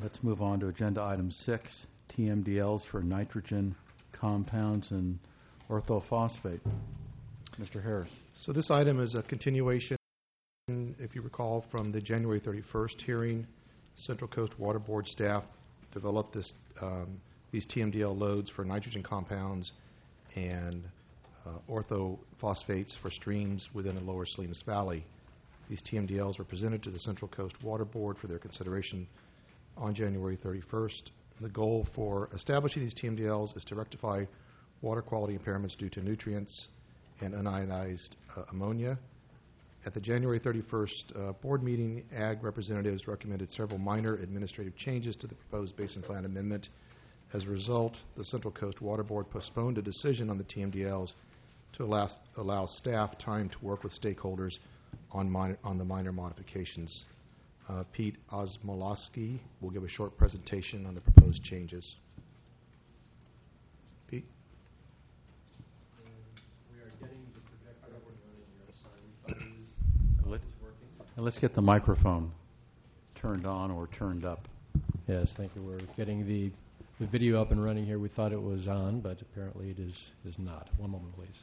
Let's move on to agenda item 6, TMDLs for nitrogen compounds and orthophosphate. Mr. Harris. So this item is a continuation, if you recall, from the January 31st hearing. Central Coast Water Board staff developed these TMDL loads for nitrogen compounds and orthophosphates for streams within the lower Salinas Valley. These TMDLs were presented to the Central Coast Water Board for their consideration on January 31st. The goal for establishing these TMDLs is to rectify water quality impairments due to nutrients and unionized ammonia. At the January 31st board meeting, Ag representatives recommended several minor administrative changes to the proposed Basin Plan Amendment. As a result, the Central Coast Water Board postponed a decision on the TMDLs to allow staff time to work with stakeholders on the minor modifications. Pete Osmolowski will give a short presentation on the proposed changes. Pete? We are getting the projector up and running here. Sorry, we thought it was working. Let's get the microphone turned on or turned up. Yes, thank you. We're getting the video up and running here. We thought it was on, but apparently it is not. One moment, please.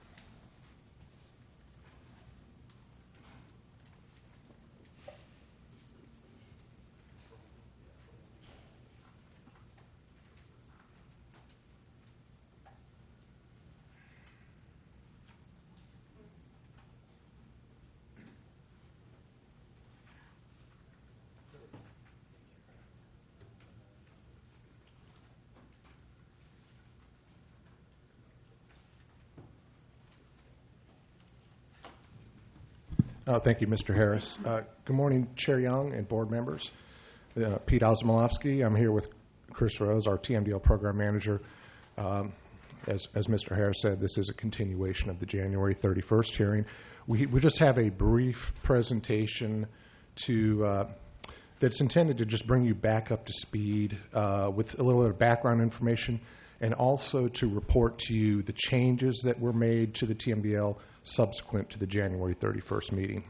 Thank you, Mr. Harris. Good morning, Chair Young and board members. Pete Osmolowski. I'm here with Chris Rose, our TMDL program manager. As Mr. Harris said, this is a continuation of the January 31st hearing. We just have a brief presentation that's intended to just bring you back up to speed with a little bit of background information, and also to report to you the changes that were made to the TMDL subsequent to the January 31st meeting.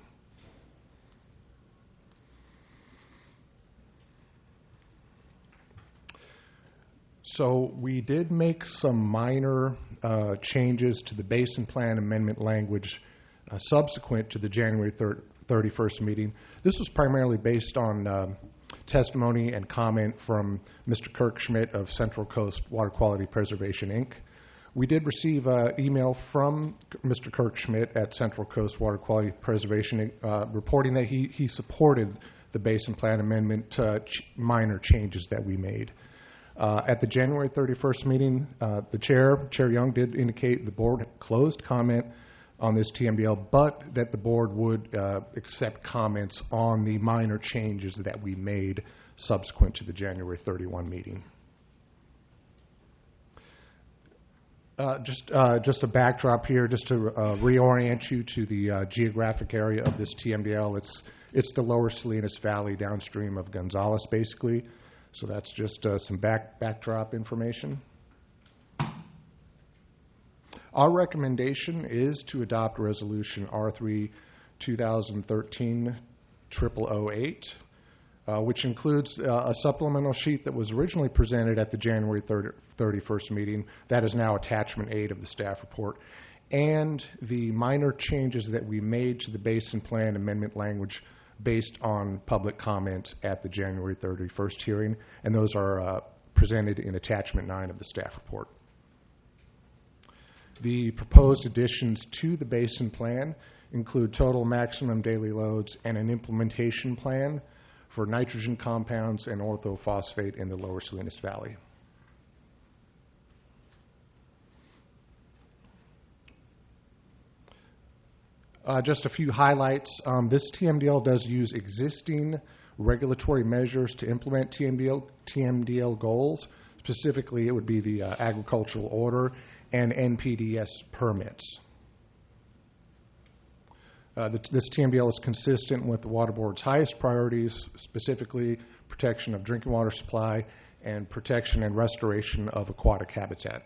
So we did make some minor changes to the Basin Plan Amendment language subsequent to the January 31st meeting. This was primarily based on testimony and comment from Mr. Kirk Schmidt of Central Coast Water Quality Preservation, Inc. We did receive an email from Mr. Kirk Schmidt at Central Coast Water Quality Preservation, reporting that he supported the Basin Plan Amendment minor changes that we made. At the January 31st meeting, the Chair Young did indicate the board closed comment on this TMDL, but that the board would accept comments on the minor changes that we made subsequent to the January 31 meeting. Just a backdrop here, just to reorient you to the geographic area of this TMDL. It's the lower Salinas Valley downstream of Gonzales, basically. So that's just some backdrop information. Our recommendation is to adopt Resolution R3 2013-0008, which includes a supplemental sheet that was originally presented at the January 31st meeting. That is now Attachment 8 of the staff report, and the minor changes that we made to the Basin Plan Amendment language based on public comment at the January 31st hearing, and those are presented in Attachment 9 of the staff report. The proposed additions to the Basin Plan include total maximum daily loads and an implementation plan for nitrogen compounds and orthophosphate in the lower Salinas Valley. Just a few highlights. This TMDL does use existing regulatory measures to implement TMDL goals. Specifically, it would be the agricultural order and NPDES permits. This TMDL is consistent with the Water Board's highest priorities, specifically protection of drinking water supply and protection and restoration of aquatic habitat.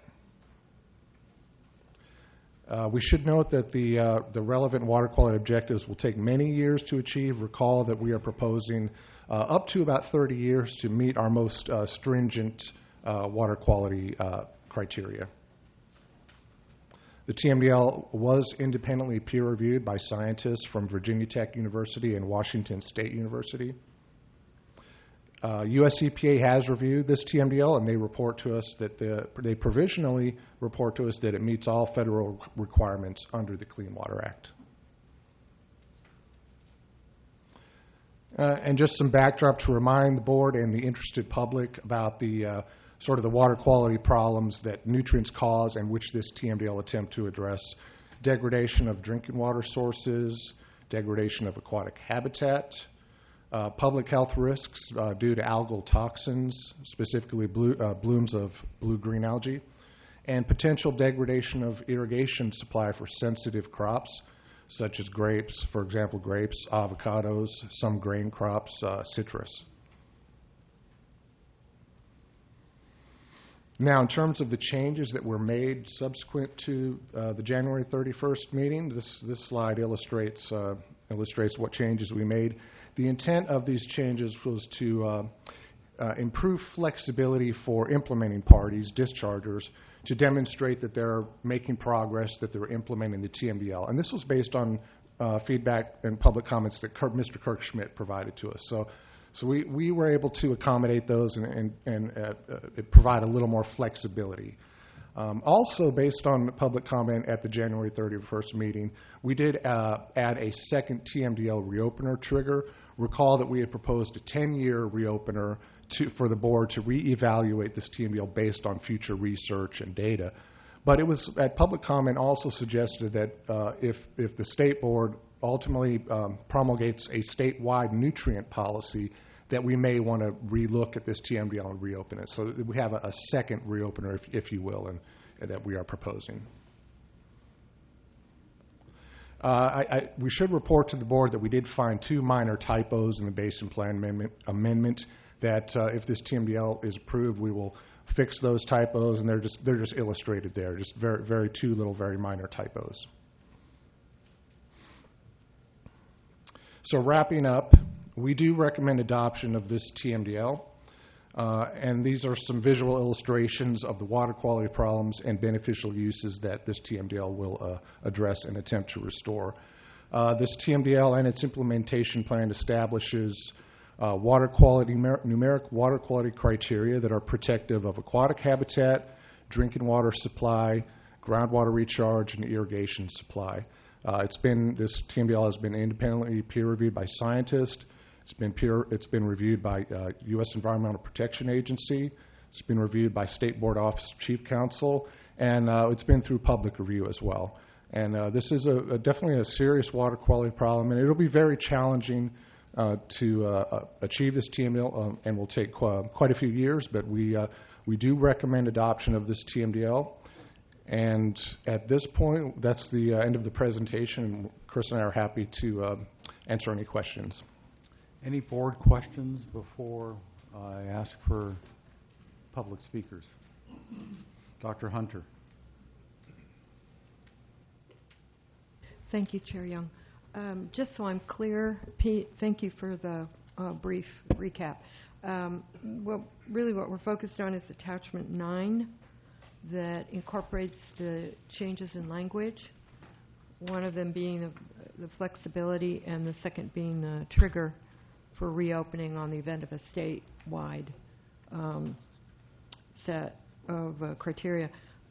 We should note that the relevant water quality objectives will take many years to achieve. Recall that we are proposing up to about 30 years to meet our most stringent water quality criteria. The TMDL was independently peer-reviewed by scientists from Virginia Tech University and Washington State University. US EPA has reviewed this TMDL, and they report to us that they provisionally report to us that it meets all federal requirements under the Clean Water Act. And just some backdrop to remind the board and the interested public about the sort of the water quality problems that nutrients cause and which this TMDL attempt to address: degradation of drinking water sources, degradation of aquatic habitat, public health risks due to algal toxins, specifically blooms of blue-green algae, and potential degradation of irrigation supply for sensitive crops, such as grapes, for example, grapes, avocados, some grain crops, citrus. Now, in terms of the changes that were made subsequent to the January 31st meeting, this slide illustrates what changes we made. The intent of these changes was to improve flexibility for implementing parties, dischargers, to demonstrate that they're making progress, that they're implementing the TMDL. And this was based on feedback and public comments that Mr. Kirk Schmidt provided to us. So we were able to accommodate those and provide a little more flexibility. Also, based on public comment at the January 31st meeting, we did add a second TMDL reopener trigger. Recall that we had proposed a 10-year reopener for the board to reevaluate this TMDL based on future research and data. But it was, at public comment, also suggested that if the state board ultimately promulgates a statewide nutrient policy, that we may want to relook at this TMDL and reopen it. So we have a second reopener, if you will, and that we are proposing. We should report to the board that we did find 2 minor typos in the Basin Plan amendment that if this TMDL is approved, we will fix those typos, and they're just illustrated there, just very 2 little very minor typos. So wrapping up, we do recommend adoption of this TMDL, and these are some visual illustrations of the water quality problems and beneficial uses that this TMDL will address and attempt to restore. This TMDL and its implementation plan establishes water quality, numeric water quality criteria that are protective of aquatic habitat, drinking water supply, groundwater recharge, and irrigation supply. This TMDL has been independently peer-reviewed by scientists. It's been reviewed by U.S. Environmental Protection Agency. It's been reviewed by State Board Office of Chief Counsel, and it's been through public review as well. And this is definitely a serious water quality problem, and it'll be very challenging to achieve this TMDL, and will take quite a few years. But we do recommend adoption of this TMDL. And at this point, that's the end of the presentation. Chris and I are happy to answer any questions. Any board questions before I ask for public speakers? Dr. Hunter. Thank you, Chair Young. Just so I'm clear, Pete, thank you for the brief recap. What we're focused on is attachment 9 that incorporates the changes in language, one of them being the flexibility and the second being the trigger for reopening on the event of a statewide set of criteria.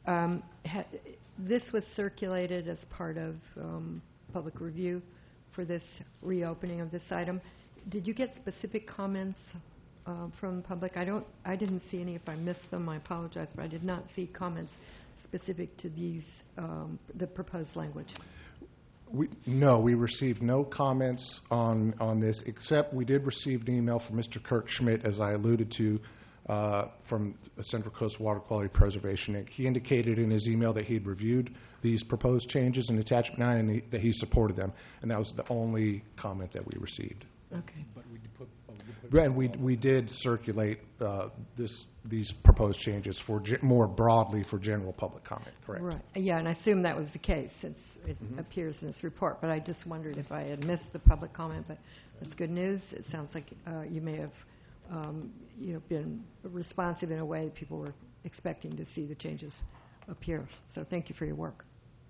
This was circulated as part of public review for this reopening of this item. Did you get specific comments from the public? I didn't see any. If I missed them, I apologize, but I did not see comments specific to these the proposed language. We received no comments on this, except we did receive an email from Mr. Kirk Schmidt, as I alluded to, from Central Coast Water Quality Preservation Inc. He indicated in his email that he had reviewed these proposed changes in Attachment 9 and that he supported them, and that was the only comment that we received. Okay. But we And we did circulate these proposed changes for more broadly for general public comment, correct? Right. Yeah, and I assume that was the case since it appears in this report. But I just wondered if I had missed the public comment. But that's good news. It sounds like you may have been responsive in a way that people were expecting to see the changes appear. So thank you for your work.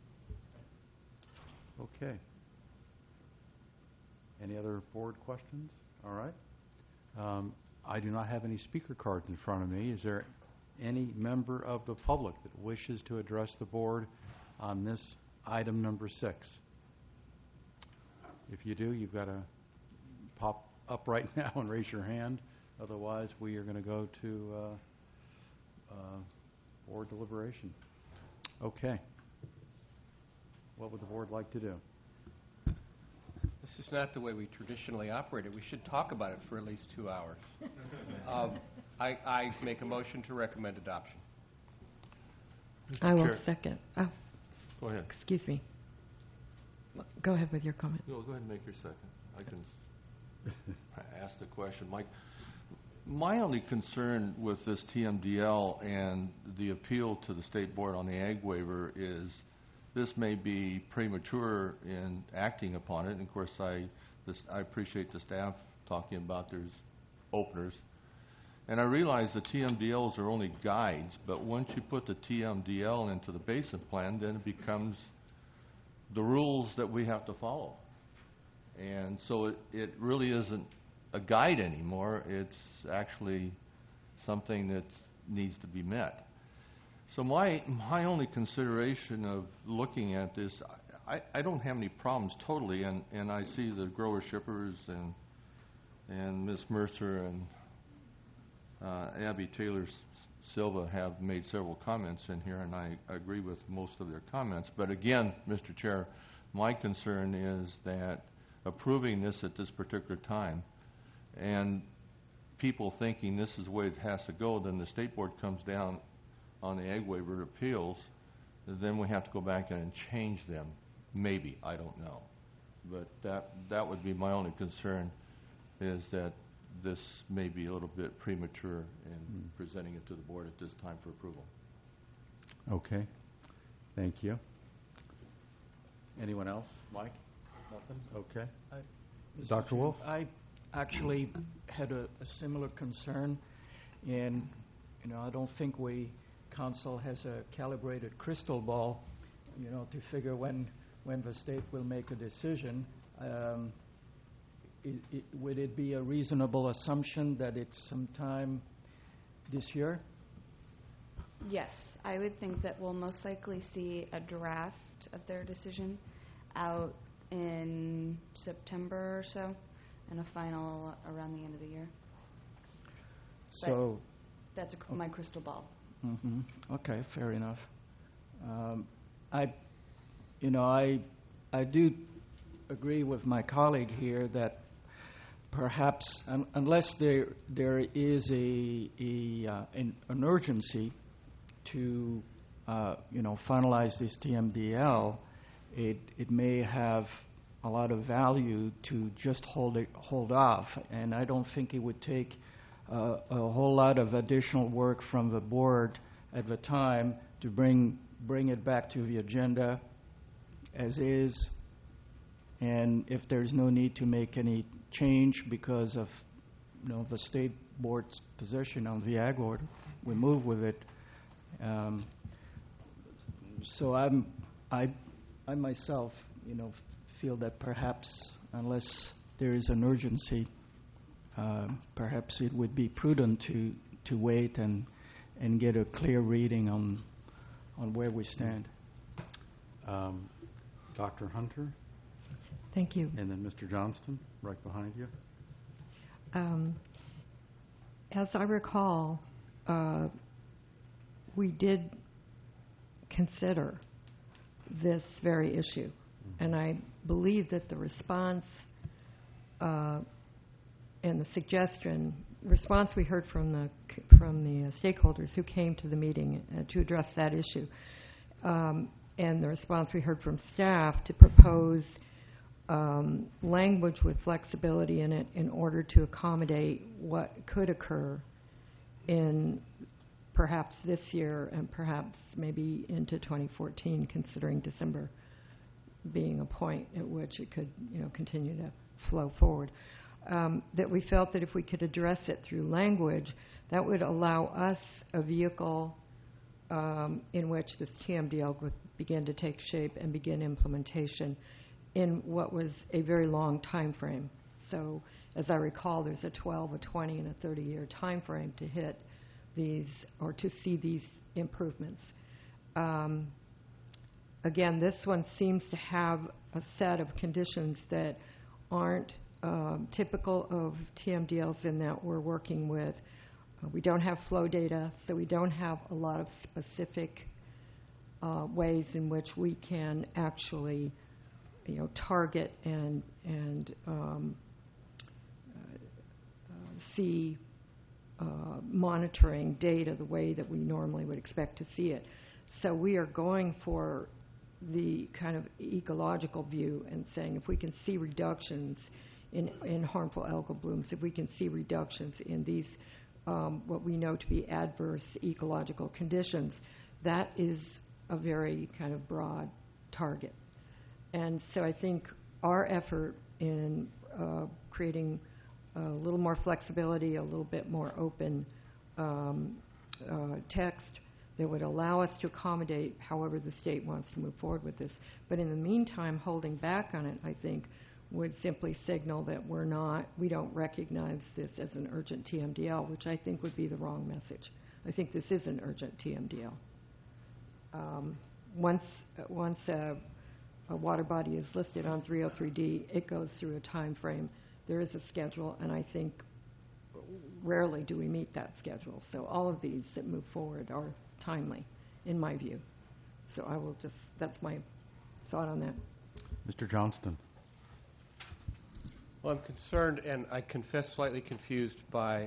Okay. Any other board questions? All right. I do not have any speaker cards in front of me. Is there any member of the public that wishes to address the board on this item number 6? If you do, you've got to pop up right now and raise your hand. Otherwise, we are going to go to board deliberation. Okay. What would the board like to do? This is not the way we traditionally operate it. We should talk about it for at least 2 hours. I make a motion to recommend adoption. I will Chair. second. Oh, Go ahead. excuse me. Go ahead with your comment. No, go ahead and make your second. I can ask the question. My only concern with this TMDL and the appeal to the State Board on the ag waiver is this may be premature in acting upon it. And of course, I appreciate the staff talking about there's openers. And I realize the TMDLs are only guides, but once you put the TMDL into the basin plan, then it becomes the rules that we have to follow. And so it really isn't a guide anymore. It's actually something that needs to be met. So my only consideration of looking at this, I don't have any problems totally, and I see the grower shippers and Ms. Mercer and Abby Taylor Silva have made several comments in here, and I agree with most of their comments. But again, Mr. Chair, my concern is that approving this at this particular time and people thinking this is the way it has to go, then the State Board comes down on the ag waiver appeals, then we have to go back in and change them. Maybe, I don't know. But that would be my only concern, is that this may be a little bit premature in presenting it to the board at this time for approval. Okay. Thank you. Anyone else? Mike? Nothing? Okay. Dr. Wolf? I actually had a similar concern, and I don't think council has a calibrated crystal ball, to figure when the state will make a decision. Would it be a reasonable assumption that it's sometime this year? Yes, I would think that we'll most likely see a draft of their decision out in September or so, and a final around the end of the year. So that's my crystal ball. Mm-hmm. Okay, fair enough. I do agree with my colleague here that perhaps unless there is an urgency to finalize this TMDL, it may have a lot of value to just hold off, and I don't think it would take a whole lot of additional work from the board at the time to bring it back to the agenda as is, and if there's no need to make any change because of the state board's position on the ag order, we move with it. So I myself feel that perhaps unless there is an urgency, perhaps it would be prudent to wait and get a clear reading on where we stand. Dr. Hunter? Thank you. And then Mr. Johnston, right behind you. As I recall, we did consider this very issue, and I believe that the response and the response we heard from the stakeholders who came to the meeting to address that issue, and the response we heard from staff to propose language with flexibility in it in order to accommodate what could occur in perhaps this year and perhaps maybe into 2014, considering December being a point at which it could, continue to flow forward. That we felt that if we could address it through language, that would allow us a vehicle in which this TMDL would begin to take shape and begin implementation in what was a very long time frame. So, as I recall, there's a 12, a 20, and a 30-year time frame to hit these or to see these improvements. Again, this one seems to have a set of conditions that aren't typical of TMDLs in that we're working with. We don't have flow data, so we don't have a lot of specific ways in which we can actually, target and see monitoring data the way that we normally would expect to see it. So we are going for the kind of ecological view and saying if we can see reductions in harmful algal blooms, if we can see reductions in these what we know to be adverse ecological conditions, that is a very kind of broad target. And so I think our effort in creating a little more flexibility, a little bit more open text that would allow us to accommodate however the state wants to move forward with this. But in the meantime, holding back on it, I think, would simply signal that we don't recognize this as an urgent TMDL, which I think would be the wrong message. I think this is an urgent TMDL. Once a water body is listed on 303D, it goes through a time frame. There is a schedule, and I think rarely do we meet that schedule. So all of these that move forward are timely, in my view. So that's my thought on that. Mr. Johnston. Well, I'm concerned, and I confess slightly confused by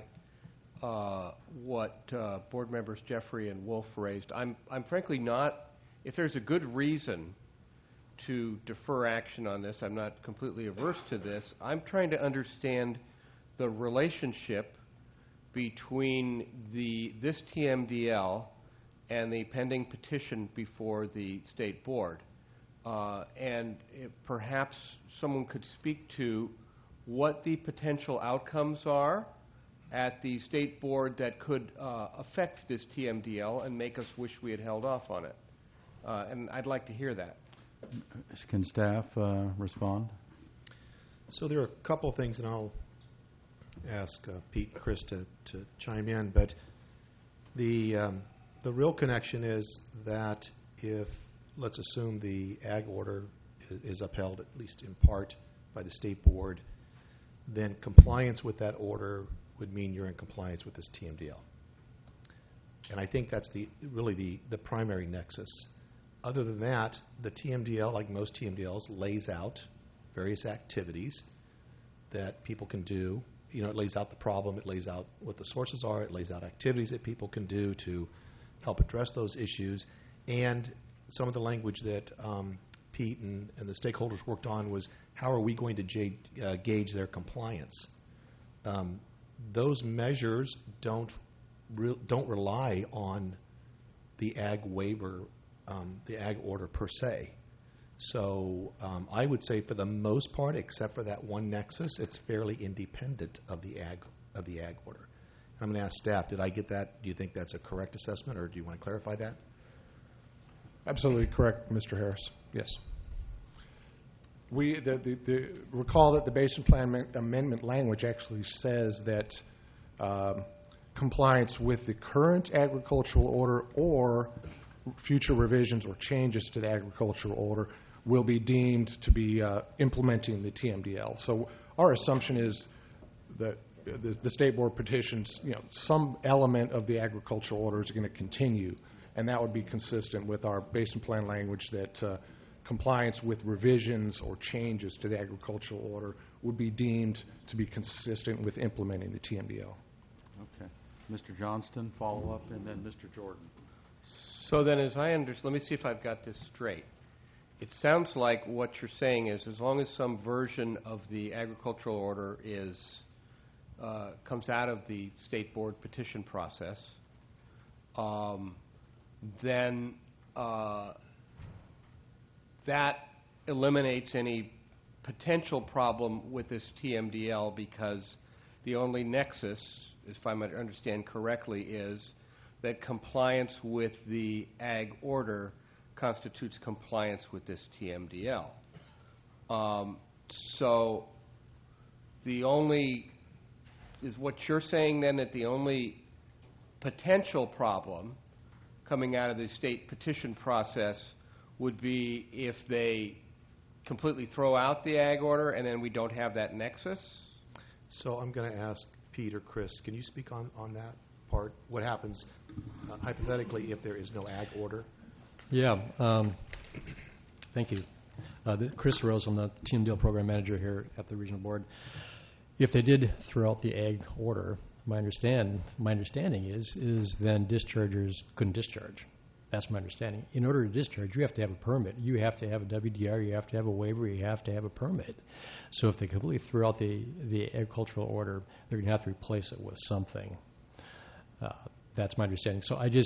what board members Jeffrey and Wolf raised. I'm frankly not, if there's a good reason to defer action on this, I'm not completely averse to this. I'm trying to understand the relationship between this TMDL and the pending petition before the state board. And perhaps someone could speak to what the potential outcomes are at the state board that could affect this TMDL and make us wish we had held off on it. And I'd like to hear that. Can staff respond? So there are a couple of things, and I'll ask Pete and Chris to chime in. But the real connection is that if, let's assume the ag order is upheld, at least in part, by the state board, then compliance with that order would mean you're in compliance with this TMDL. And I think that's really the primary nexus. Other than that, the TMDL, like most TMDLs, lays out various activities that people can do. It lays out the problem, it lays out what the sources are, it lays out activities that people can do to help address those issues. And some of the language that Pete and the stakeholders worked on was how are we going to gauge their compliance. Those measures don't rely on the ag waiver, the ag order per se. So I would say for the most part, except for that one nexus, it's fairly independent of the ag order. I'm going to ask staff, did I get that? Do you think that's a correct assessment, or do you want to clarify that? Absolutely correct, Mr. Harris. Yes. Recall that the Basin Plan Amendment language actually says that compliance with the current agricultural order or future revisions or changes to the agricultural order will be deemed to be implementing the TMDL. So our assumption is that the state board petitions, some element of the agricultural order is going to continue, and that would be consistent with our Basin Plan language that compliance with revisions or changes to the agricultural order would be deemed to be consistent with implementing the TMDL. Okay. Mr. Johnston, follow up, and then Mr. Jordan. So then, as I understand, let me see if I've got this straight. it sounds like what you're saying is as long as some version of the agricultural order comes out of the state board petition process, then that eliminates any potential problem with this TMDL, because the only nexus, if I might understand correctly, is that compliance with the ag order constitutes compliance with this TMDL. So is what you're saying then that the only potential problem coming out of the state petition process would be if they completely throw out the ag order and then we don't have that nexus? So I'm going to ask Pete or Chris, can you speak on that part? What happens hypothetically if there is no ag order? Yeah, thank you. Chris Rose, I'm the TMDL program manager here at the regional board. If they did throw out the ag order, my understanding is then dischargers couldn't discharge. That's my understanding. In order to discharge, you have to have a permit. You have to have a WDR, you have to have a waiver, you have to have a permit. So if they completely threw out the agricultural order, they're going to have to replace it with something. That's my understanding. So I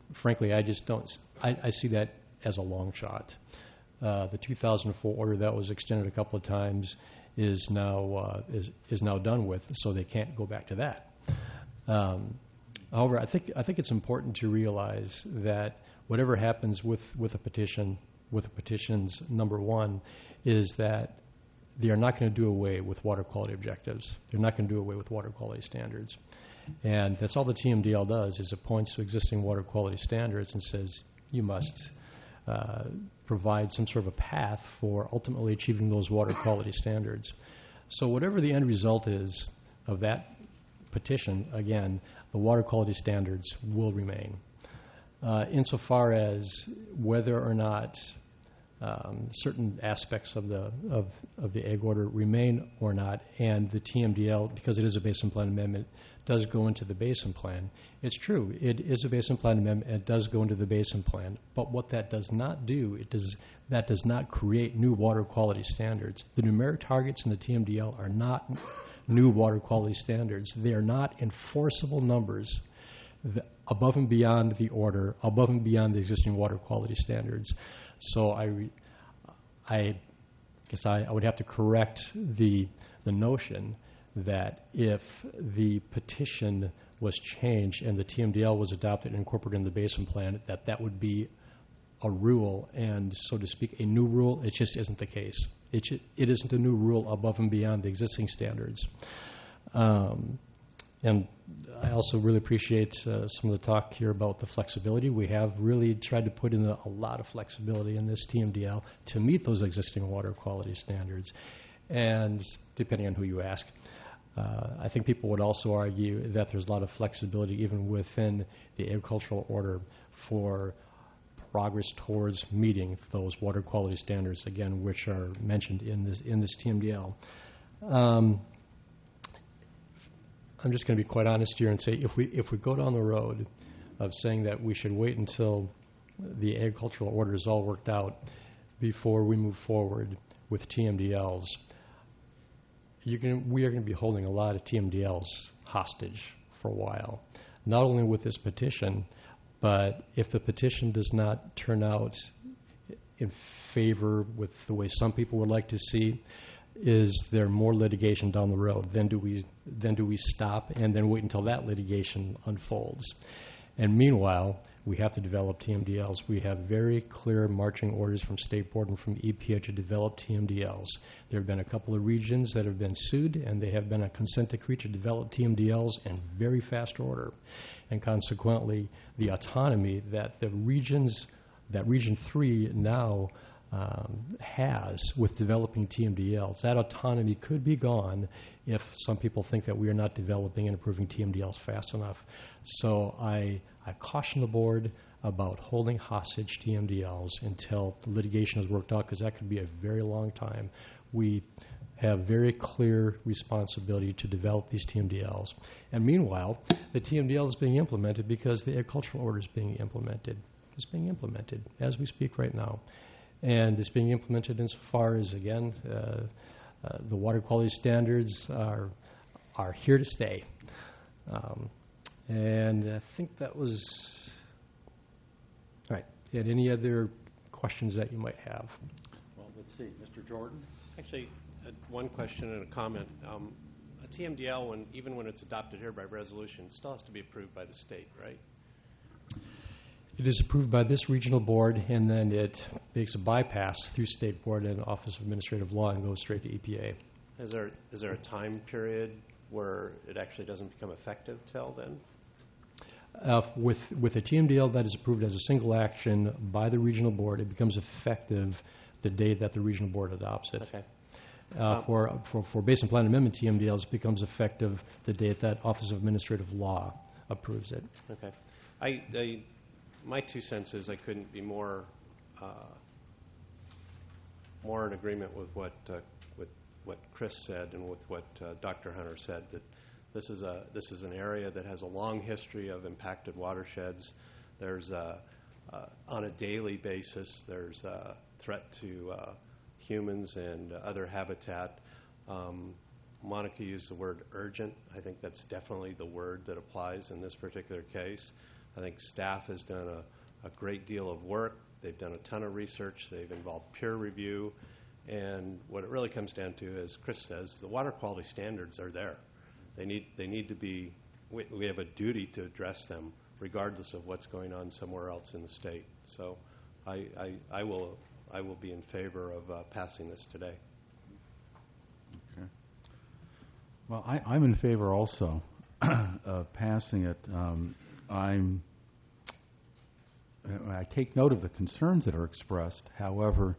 see that as a long shot. The 2004 order that was extended a couple of times is now done with, so they can't go back to that. However, I think it's important to realize that whatever happens with the petitions, number one, is that they are not going to do away with water quality objectives. They're not going to do away with water quality standards. And that's all the TMDL does, is it points to existing water quality standards and says you must provide some sort of a path for ultimately achieving those water quality standards. So whatever the end result is of that petition, again, the water quality standards will remain. Insofar as whether or not certain aspects of the ag order remain or not, and the TMDL, because it is a basin plan amendment, does go into the basin plan. It's true, it is a basin plan amendment, and it does go into the basin plan. But what that does not do, that does not create new water quality standards. The numeric targets in the TMDL are not new water quality standards. They are not enforceable numbers above and beyond the order, above and beyond the existing water quality standards. So I guess I would have to correct the notion that if the petition was changed and the TMDL was adopted and incorporated in the basin plan, that would be a rule and, so to speak, a new rule. It just isn't the case. It isn't a new rule above and beyond the existing standards. And I also really appreciate some of the talk here about the flexibility. We have really tried to put in a lot of flexibility in this TMDL to meet those existing water quality standards. And depending on who you ask, I think people would also argue that there's a lot of flexibility even within the agricultural order for progress towards meeting those water quality standards, again, which are mentioned in this TMDL. I'm just going to be quite honest here and say if we go down the road of saying that we should wait until the agricultural order is all worked out before we move forward with TMDLs, we are going to be holding a lot of TMDLs hostage for a while. Not only with this petition, but if the petition does not turn out in favor with the way some people would like to see, is there more litigation down the road? Then do we stop and then wait until that litigation unfolds? And meanwhile, we have to develop TMDLs. We have very clear marching orders from State Board and from EPA to develop TMDLs. There have been a couple of regions that have been sued, and they have been a consent decree to develop TMDLs in very fast order. And consequently, the autonomy that Region 3 now has with developing TMDLs, that autonomy could be gone if some people think that we are not developing and approving TMDLs fast enough. So I caution the board about holding hostage TMDLs until the litigation is worked out, because that could be a very long time. We have very clear responsibility to develop these TMDLs. And meanwhile, the TMDL is being implemented because the agricultural order is being implemented. It's being implemented as we speak right now. and it's being implemented insofar as, again, the water quality standards are here to stay. And I think that was, all right. And any other questions that you might have? Well, let's see. Mr. Jordan? Actually, one question and a comment. A TMDL, even when it's adopted here by resolution, still has to be approved by the state, right? It is approved by this regional board, and then it makes a bypass through State Board and Office of Administrative Law and goes straight to EPA. Is there a time period where it actually doesn't become effective till then? With a TMDL that is approved as a single action by the regional board, it becomes effective the day that the regional board adopts it. Okay. For Basin Plan Amendment TMDLs, it becomes effective the day that Office of Administrative Law approves it. Okay. My 2 cents is I couldn't be more in agreement with what Chris said and with what Dr. Hunter said, that this is an area that has a long history of impacted watersheds. There's on a daily basis, there's a threat to humans and other habitat. Monica used the word urgent. I think that's definitely the word that applies in this particular case. I think staff has done a great deal of work. They've done a ton of research. They've involved peer review. And what it really comes down to, as Chris says, the water quality standards are there. They need to be, we have a duty to address them regardless of what's going on somewhere else in the state. So I will be in favor of passing this today. Okay. Well, I'm in favor also of passing it. I take note of the concerns that are expressed. However,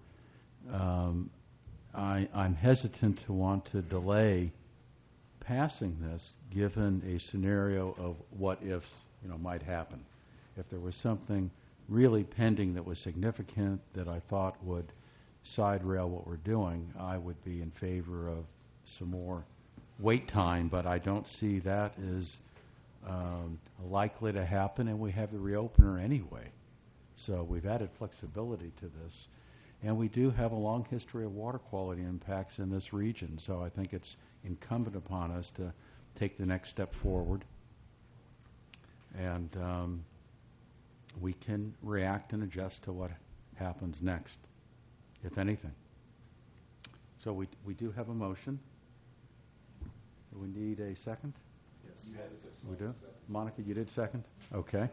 I'm hesitant to want to delay passing this, given a scenario of what ifs might happen. If there was something really pending that was significant that I thought would side rail what we're doing, I would be in favor of some more wait time. But I don't see that as likely to happen, and we have the reopener anyway. So we've added flexibility to this. And we do have a long history of water quality impacts in this region, so I think it's incumbent upon us to take the next step forward. And we can react and adjust to what happens next, if anything. So we do have a motion. Do we need a second? Yes. We do? Monica, you did second? Okay.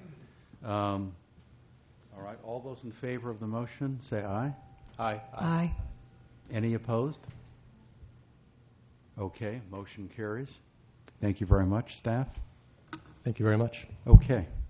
All right. All those in favor of the motion, say aye. Aye. Aye. Any opposed? Okay. Motion carries. Thank you very much, staff. Thank you very much. Okay.